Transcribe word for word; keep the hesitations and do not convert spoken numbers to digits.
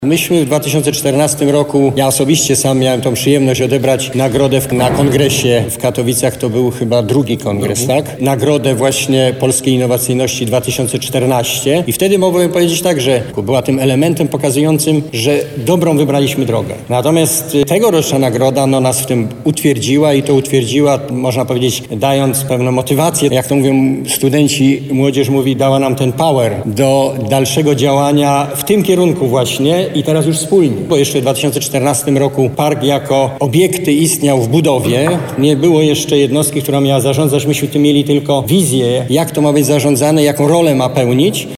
Myśmy w dwa tysiące czternastym roku, ja osobiście sam miałem tą przyjemność odebrać nagrodę w, na kongresie w Katowicach, to był chyba drugi kongres, mhm. tak? Nagrodę właśnie Polskiej Innowacyjności dwa tysiące czternaście i wtedy mogłem powiedzieć tak, że była tym elementem pokazującym, że dobrą wybraliśmy drogę. Natomiast tegoroczna nagroda no, nas w tym utwierdziła i to utwierdziła, można powiedzieć, dając pewną motywację. Jak to mówią studenci, młodzież mówi, dała nam ten power do dalszego działania w tym kierunku właśnie i teraz już wspólnie. Bo jeszcze w dwa tysiące czternastym roku park jako obiekty istniał w budowie. Nie było jeszcze jednostki, która miała zarządzać. Myśmy tu mieli tylko wizję, jak to ma być zarządzane, jaką rolę ma pełnić.